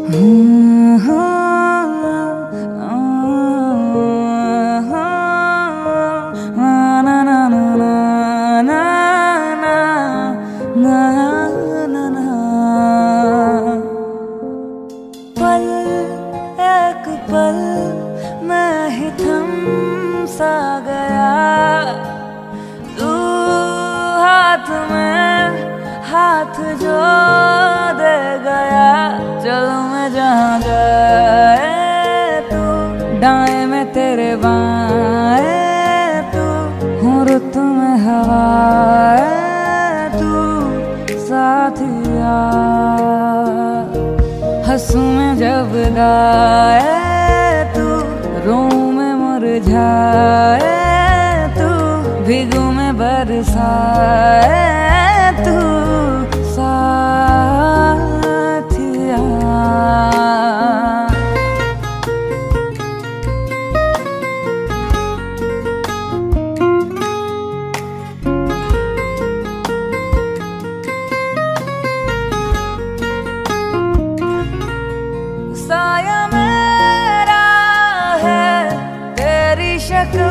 पल एक पल मैं ही थम सा गया, तू हाथ में हाथ जो दे गया। चलो मैं जहाँ जाए तू, दाएं में तेरे बाएं तू, हूँ रुत में हवाएं तू साथिया। हंसू में जब गाए तू, रोऊं में मुरझाए तू, भीगू में बरसाए तू साथिया। साया मेरा है तेरी शक्ल,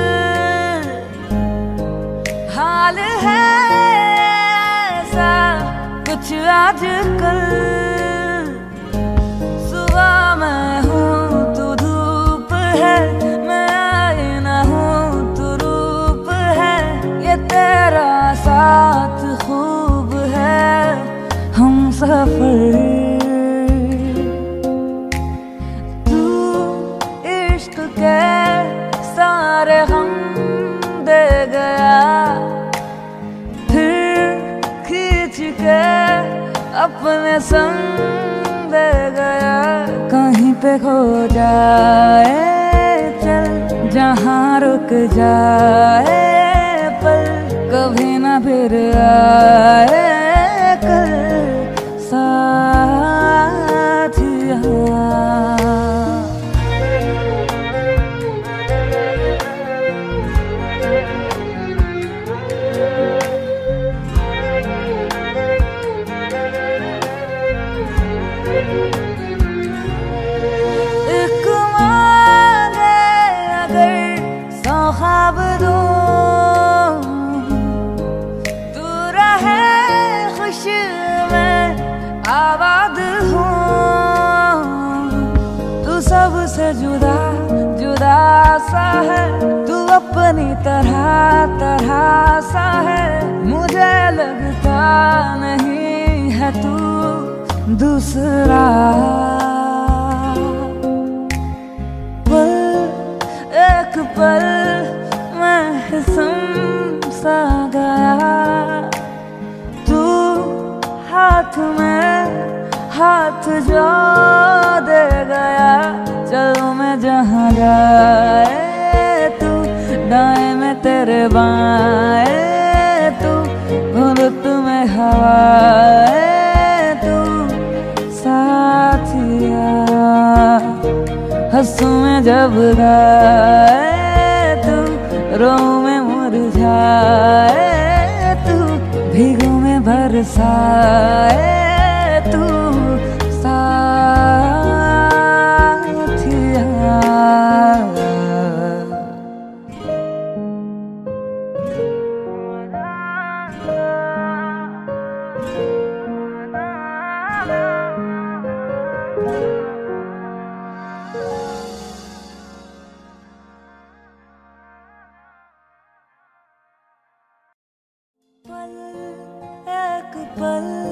हाल है ऐसा कुछ आजकल। सुबह मैं हूँ तू धूप है, मैं आईना हूँ तू रूप है। ये तेरा साथ खूब है, हम सफर। सारे हम दे गया, फिर खींच के अपने संग दे गया। कहीं पे खो जाए चल, जहाँ रुक जाए पल, कभी ना फिर आए कल साथिया। एक मांगे अगर सौ ख्वाब दूं, तू रहे खुश में आबाद हूँ। तू सबसे जुदा जुदा सा है, तू अपनी तरह तरह सा है। मुझे लगता नहीं है तू दूसरा। एक पल मैं सम सा गया, तू हाथ में हाथ जो दे गया। चलो मैं जहाँ जाए तू, दाएं में तेरे बाएं तू, रुत में हवाएं तू साथिया। हंसू में जब गाए तू, रोऊं में मुरझाए तू, भीगू में बरसाए तू साथिया। पल एक पल